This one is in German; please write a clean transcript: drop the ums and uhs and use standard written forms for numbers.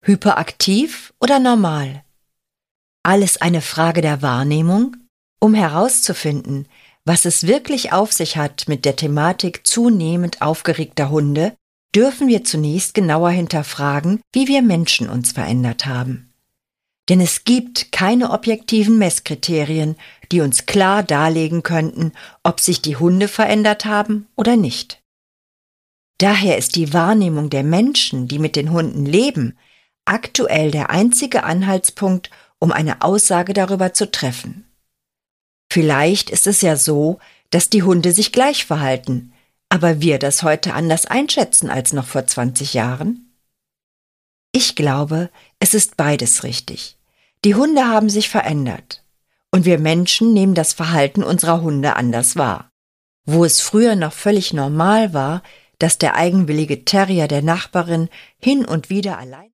Hyperaktiv oder normal? Alles eine Frage der Wahrnehmung? Um herauszufinden, was es wirklich auf sich hat mit der Thematik zunehmend aufgeregter Hunde, dürfen wir zunächst genauer hinterfragen, wie wir Menschen uns verändert haben. Denn es gibt keine objektiven Messkriterien, die uns klar darlegen könnten, ob sich die Hunde verändert haben oder nicht. Daher ist die Wahrnehmung der Menschen, die mit den Hunden leben, aktuell der einzige Anhaltspunkt, um eine Aussage darüber zu treffen. Vielleicht ist es ja so, dass die Hunde sich gleich verhalten, aber wir das heute anders einschätzen als noch vor 20 Jahren? Ich glaube, es ist beides richtig. Die Hunde haben sich verändert und wir Menschen nehmen das Verhalten unserer Hunde anders wahr. Wo es früher noch völlig normal war, dass der eigenwillige Terrier der Nachbarin hin und wieder allein